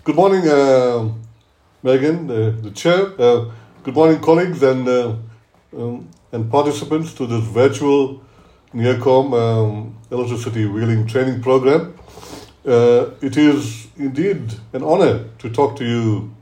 Good morning, Megan, the chair. Good morning, colleagues and participants to this virtual NEARCOM electricity wheeling training program. It is indeed an honor to talk to you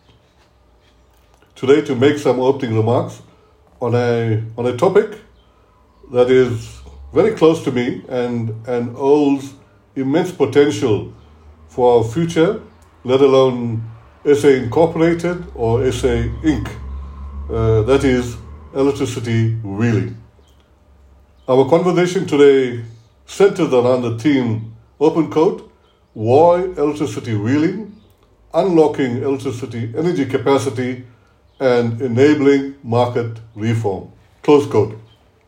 today to make some opening remarks on a topic that is very close to me and holds immense potential for our future, let alone SA Incorporated or SA Inc. That is electricity wheeling. Our conversation today centers around the theme Open Code, why electricity wheeling, unlocking electricity energy capacity and enabling market reform. Close quote.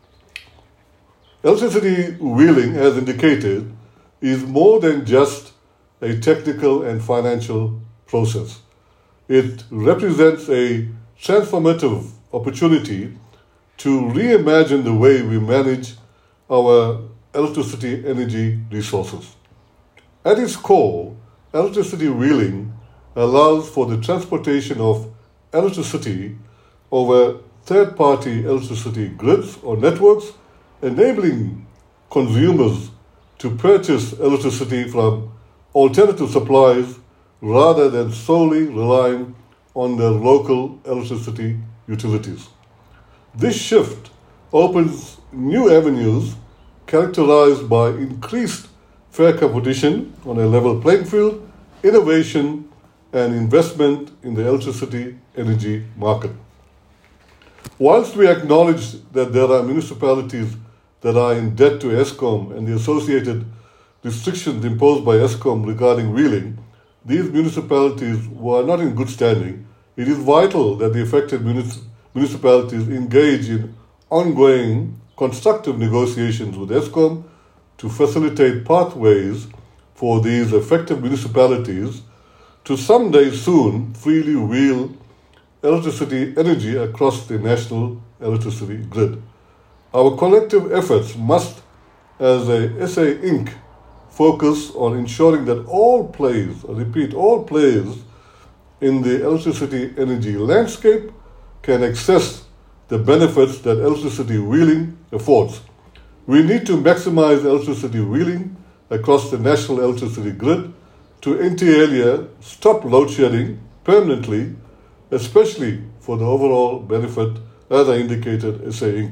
Electricity wheeling, as indicated, is more than just a technical and financial process. It represents a transformative opportunity to reimagine the way we manage our electricity energy resources. At its core, electricity wheeling allows for the transportation of electricity over third-party electricity grids or networks, enabling consumers to purchase electricity from alternative suppliers rather than solely relying on their local electricity utilities. This shift opens new avenues characterized by increased fair competition on a level playing field, innovation, and investment in the electricity energy market. Whilst we acknowledge that there are municipalities that are in debt to Eskom and the associated restrictions imposed by Eskom regarding wheeling, these municipalities were not in good standing. It is vital that the affected municipalities engage in ongoing constructive negotiations with Eskom to facilitate pathways for these affected municipalities to someday soon freely wheel electricity energy across the national electricity grid. Our collective efforts must, as a SA Inc., focus on ensuring that all players, I repeat, all players in the electricity energy landscape can access the benefits that electricity wheeling affords. We need to maximize electricity wheeling across the national electricity grid to inter alia stop load shedding permanently, especially for the overall benefit, as I indicated, SA Inc.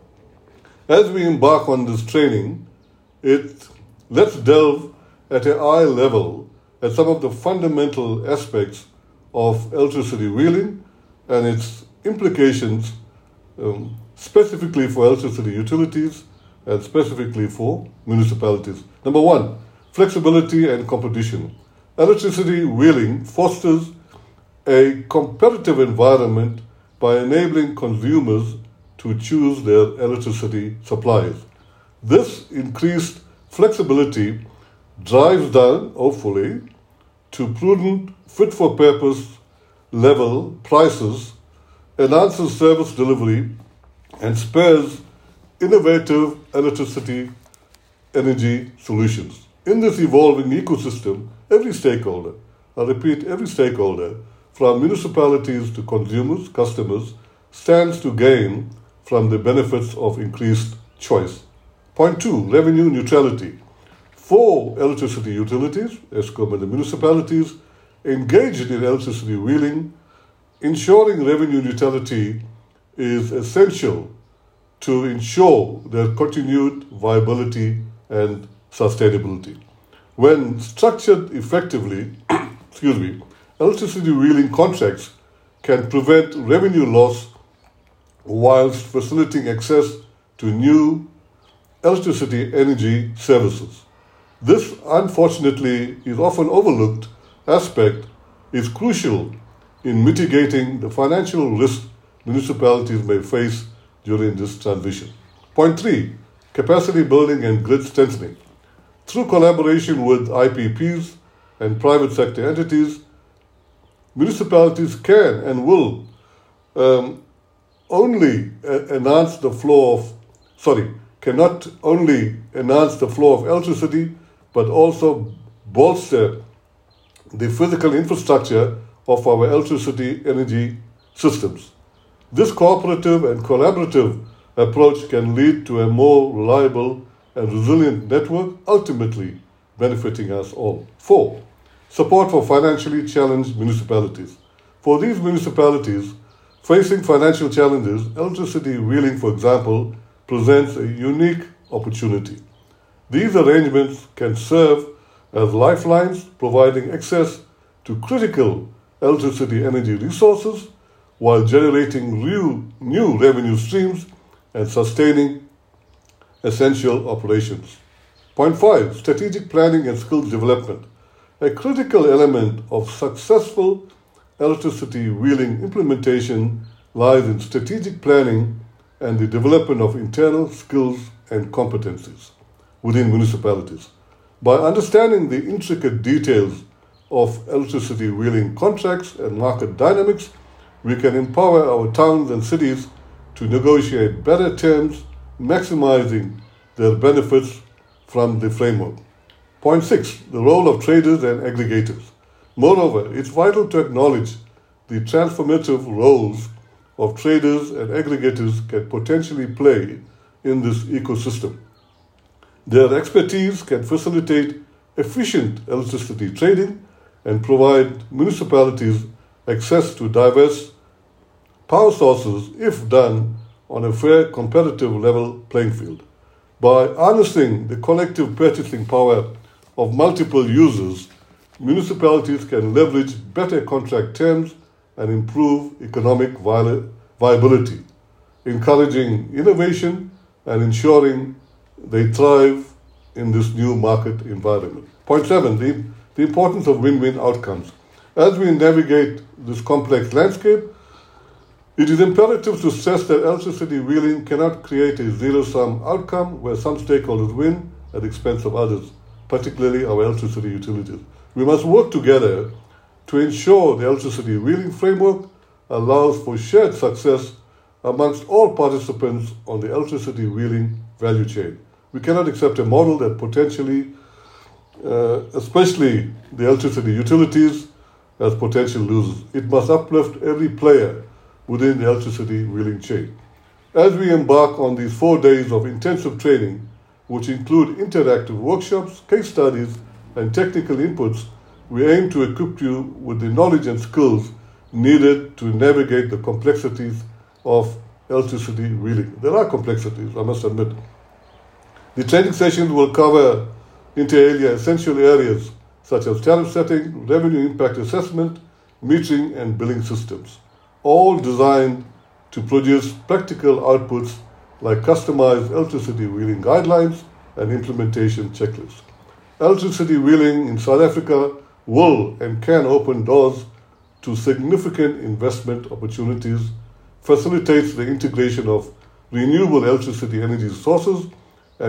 As we embark on this training, let's delve at a high level at some of the fundamental aspects of electricity wheeling and its implications specifically for electricity utilities and specifically for municipalities. Number one, flexibility and competition. Electricity wheeling fosters a competitive environment by enabling consumers to choose their electricity suppliers. This increased flexibility drives down, hopefully, to prudent, fit-for-purpose level prices, enhances service delivery, and spurs innovative electricity energy solutions. In this evolving ecosystem, every stakeholder, I repeat, every stakeholder, from municipalities to consumers, customers, stands to gain from the benefits of increased choice. Point two, revenue neutrality. For electricity utilities, Eskom and the municipalities engaged in electricity wheeling, ensuring revenue neutrality is essential to ensure their continued viability and sustainability. When structured effectively, electricity wheeling contracts can prevent revenue loss whilst facilitating access to new electricity energy services. This, unfortunately, is often overlooked aspect is crucial in mitigating the financial risk municipalities may face during this transition. Point three, capacity building and grid strengthening. Through collaboration with IPPs and private sector entities, municipalities can and will cannot only enhance the flow of electricity, but also bolster the physical infrastructure of our electricity energy systems. This cooperative and collaborative approach can lead to a more reliable and resilient network, ultimately benefiting us all. 4. Support for financially challenged municipalities. For these municipalities facing financial challenges, electricity wheeling, for example, presents a unique opportunity. These arrangements can serve as lifelines, providing access to critical electricity energy resources while generating new revenue streams and sustaining essential operations. Point 5. Strategic planning and skills development. A critical element of successful electricity wheeling implementation lies in strategic planning and the development of internal skills and competencies within municipalities. By understanding the intricate details of electricity wheeling contracts and market dynamics, we can empower our towns and cities to negotiate better terms, maximizing their benefits from the framework. Point 6. The role of traders and aggregators. Moreover, it's vital to acknowledge the transformative roles of traders and aggregators can potentially play in this ecosystem. Their expertise can facilitate efficient electricity trading and provide municipalities access to diverse power sources if done on a fair, competitive level playing field. By harnessing the collective purchasing power of multiple users, municipalities can leverage better contract terms and improve economic viability, encouraging innovation and ensuring they thrive in this new market environment. Point 7, the importance of win-win outcomes. As we navigate this complex landscape, it is imperative to stress that electricity wheeling cannot create a zero-sum outcome where some stakeholders win at the expense of others, particularly our electricity utilities. We must work together to ensure the electricity wheeling framework allows for shared success amongst all participants on the electricity wheeling value chain. We cannot accept a model that potentially, especially the electricity utilities, as potential losers. It must uplift every player within the electricity wheeling chain. As we embark on these 4 days of intensive training, which include interactive workshops, case studies, and technical inputs, we aim to equip you with the knowledge and skills needed to navigate the complexities of electricity wheeling. There are complexities, I must admit. The training sessions will cover inter alia essential areas such as tariff setting, revenue impact assessment, metering, and billing systems, all designed to produce practical outputs like customized electricity wheeling guidelines and implementation checklists. Electricity wheeling in South Africa will and can open doors to significant investment opportunities, facilitates the integration of renewable electricity energy sources, and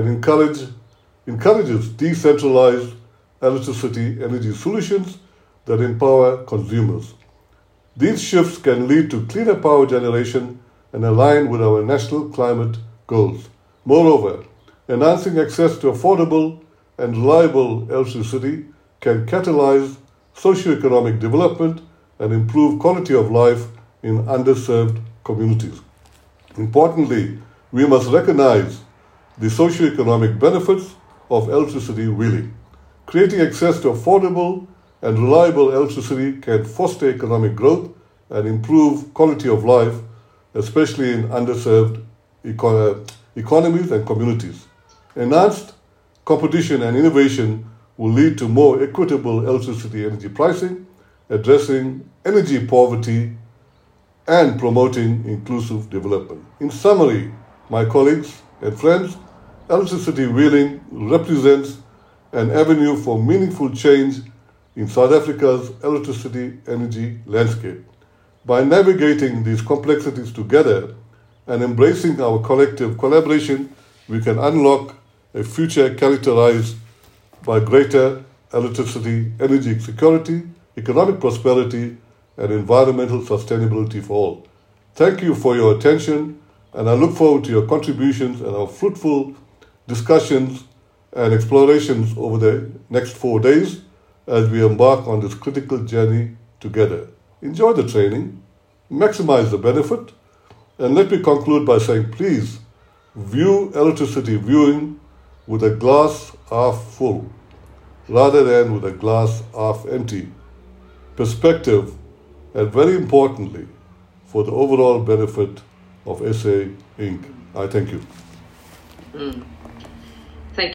encourages decentralized electricity energy solutions that empower consumers. These shifts can lead to cleaner power generation and align with our national climate goals. Moreover, enhancing access to affordable and reliable electricity can catalyze socio-economic development and improve quality of life in underserved communities. Importantly, we must recognize the socio-economic benefits of electricity wheeling. Creating access to affordable and reliable electricity can foster economic growth and improve quality of life, especially in underserved economies and communities. Enhanced competition and innovation will lead to more equitable electricity energy pricing, addressing energy poverty, and promoting inclusive development. In summary, my colleagues and friends, electricity wheeling represents an avenue for meaningful change in South Africa's electricity energy landscape. By navigating these complexities together and embracing our collective collaboration, we can unlock a future characterized by greater electricity energy security, economic prosperity, and environmental sustainability for all. Thank you for your attention, and I look forward to your contributions and our fruitful discussions and explorations over the next 4 days. as we embark on this critical journey together. Enjoy the training, maximize the benefit, and let me conclude by saying, please view electricity viewing with a glass half full rather than with a glass half empty perspective, and very importantly, for the overall benefit of SA Inc. I thank you.